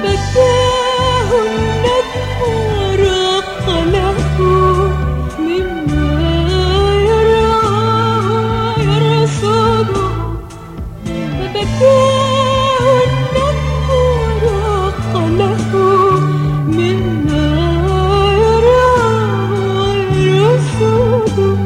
فبكاه الندم ورق له مما يرعاه ويرصده. فبكاه الندم ورق له مما يرعاه ويرصده.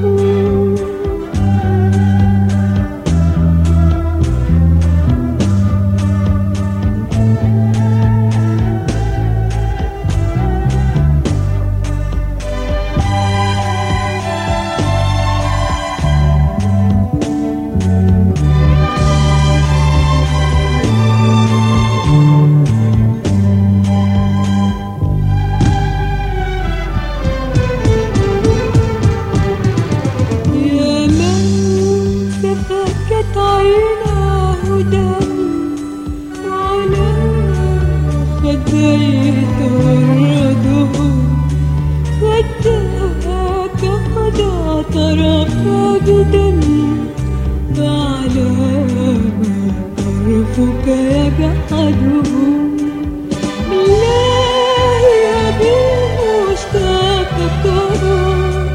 عيناه دم وعلى خديه تورده. وداك قد اعترف بدم فعلى ما طرفك يجحده. بالله يا بالمشتاق ترى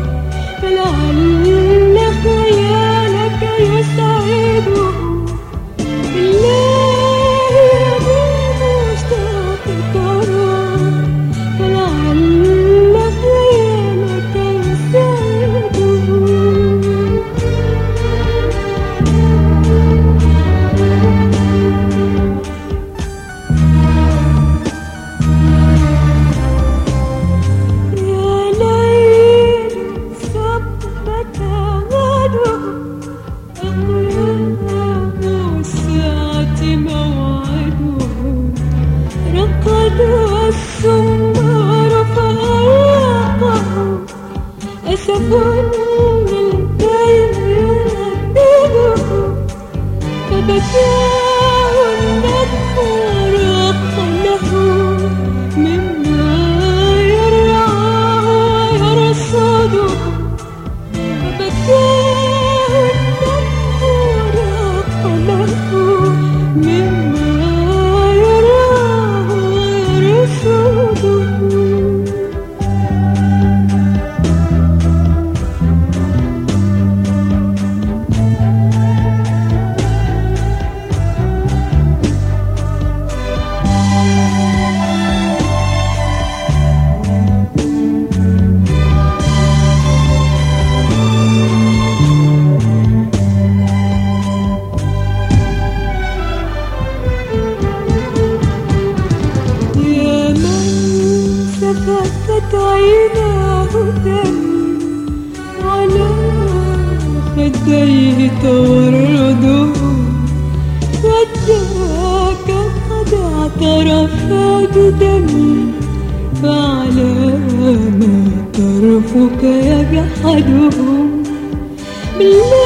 فلعل خيالك يسعده. بالله يا بالمشتاق ترى فلعل خيالك يسعده. السمار فأرقه أسف للدين يردده. فبكاه الندم ورق له مما يرعاه ويرصده. فبكاه الندم ورق له مما يرعاه ويرصده. سفكت عيناه دم على خديه تورده. وداك قد اعترف بدم فعلى ما طرفك يجحده. بالله